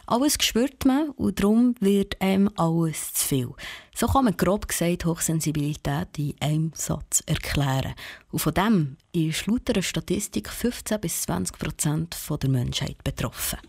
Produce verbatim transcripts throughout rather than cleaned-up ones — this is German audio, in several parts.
Alles spürt man und darum wird einem alles zu viel. So kann man grob gesagt Hochsensibilität in einem Satz erklären. Und von dem ist laut einer Statistik fünfzehn bis zwanzig Prozent der Menschheit betroffen.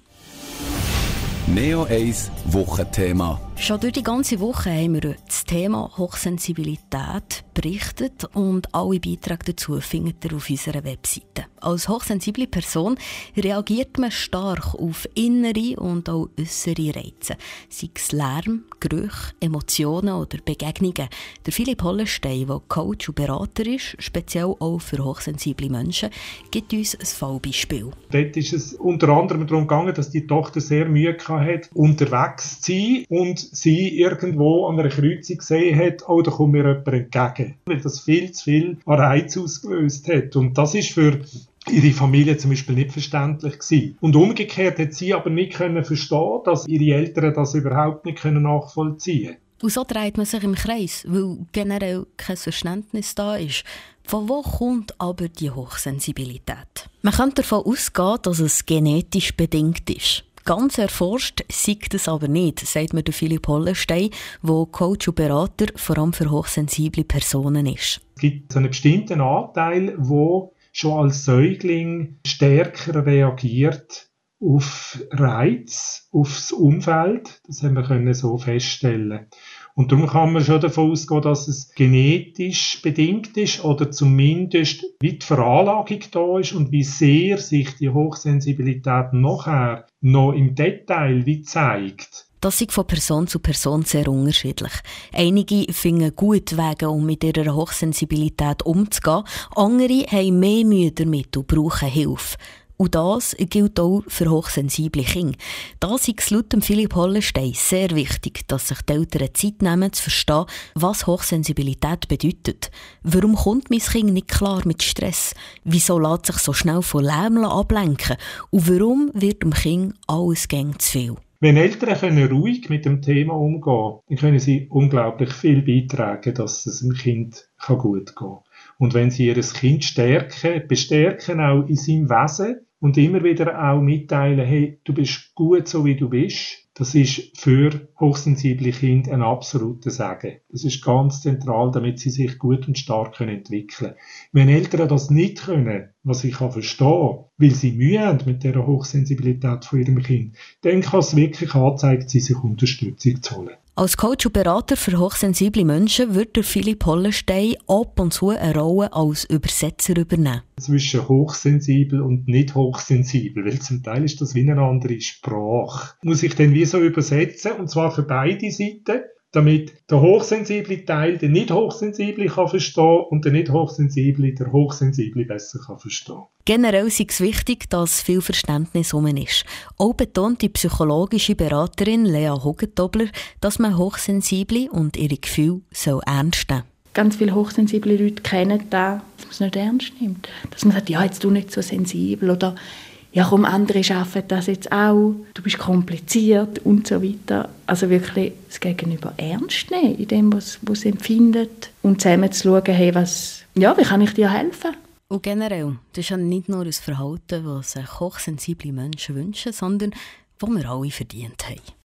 Neo eins Wochenthema. Schon durch die ganze Woche haben wir das Thema Hochsensibilität berichtet und alle Beiträge dazu findet ihr auf unserer Webseite. Als hochsensible Person reagiert man stark auf innere und auch äußere Reize, sei es Lärm, Gerüche, Emotionen oder Begegnungen. Der Philipp Hollenstein, der Coach und Berater ist, speziell auch für hochsensible Menschen, gibt uns ein Fallbeispiel. Dort ist es unter anderem darum gegangen, dass die Tochter sehr Mühe hatte, unterwegs zu sein und sie irgendwo an einer Kreuzung gesehen hat, oh, da kommt mir jemand entgegen, weil das viel zu viel an Reiz ausgelöst hat. Und das ist für ihre Familie zum Beispiel nicht verständlich gewesen. Und umgekehrt hat sie aber nicht können verstehen, dass ihre Eltern das überhaupt nicht können nachvollziehen. Und so dreht man sich im Kreis, weil generell kein Verständnis da ist. Von wo kommt aber die Hochsensibilität? Man könnte davon ausgehen, dass es genetisch bedingt ist. Ganz erforscht sei das aber nicht, sagt mir der Philipp Hollenstein, der Coach und Berater vor allem für hochsensible Personen ist. Es gibt einen bestimmten Anteil, der schon als Säugling stärker reagiert auf Reiz, aufs Umfeld. Das haben wir können so feststellen. Und darum kann man schon davon ausgehen, dass es genetisch bedingt ist oder zumindest wie die Veranlagung da ist und wie sehr sich die Hochsensibilität nachher noch im Detail wie zeigt. Das ist von Person zu Person sehr unterschiedlich. Einige finden gut Wege, um mit ihrer Hochsensibilität umzugehen. Andere haben mehr Mühe damit und brauchen Hilfe. Und das gilt auch für hochsensible Kinder. Da ist es laut Philipp Hollenstein sehr wichtig, dass sich die Eltern Zeit nehmen, zu verstehen, was Hochsensibilität bedeutet. Warum kommt mein Kind nicht klar mit Stress? Wieso lässt sich so schnell von Lärm ablenken? Und warum wird dem Kind alles gäng zu viel? Wenn Eltern können ruhig mit dem Thema umgehen, dann können sie unglaublich viel beitragen, dass es dem Kind gut gehen kann. Und wenn sie ihr Kind stärken, bestärken auch in seinem Wesen und immer wieder auch mitteilen, hey, du bist gut so wie du bist, das ist für hochsensible Kinder ein absoluter Segen. Das ist ganz zentral, damit sie sich gut und stark können entwickeln können. Wenn Eltern das nicht können, was ich kann verstehen, weil sie Mühe haben mit dieser Hochsensibilität von ihrem Kind, dann kann es wirklich anzeigen, sie sich Unterstützung zu holen. Als Coach und Berater für hochsensible Menschen wird der Philipp Hollenstein ab und zu eine Rolle als Übersetzer übernehmen. Zwischen hochsensibel und nicht hochsensibel, weil zum Teil ist das wie eine andere Sprache. Muss ich dann wie so übersetzen, und zwar für beide Seiten, damit der hochsensible Teil den nicht hochsensible kann verstehen und der nicht hochsensible der hochsensible besser kann verstehen. Generell ist es wichtig, dass viel Verständnis herum ist. Auch betont die psychologische Beraterin Lea Hugentobler, dass man Hochsensible und ihre Gefühle so ernst nehmen. Ganz viele hochsensible Leute kennen das, dass man es nicht ernst nimmt. Dass man sagt, ja, jetzt du nicht so sensibel oder ja, komm, andere schaffen das jetzt auch, du bist kompliziert und so weiter. Also wirklich das Gegenüber ernst nehmen, in dem, was, was es empfindet und zusammen zu schauen, hey, was, ja, wie kann ich dir helfen? Und generell, das ist ja nicht nur ein Verhalten, das sich hochsensible Menschen wünschen, sondern das wir alle verdient haben.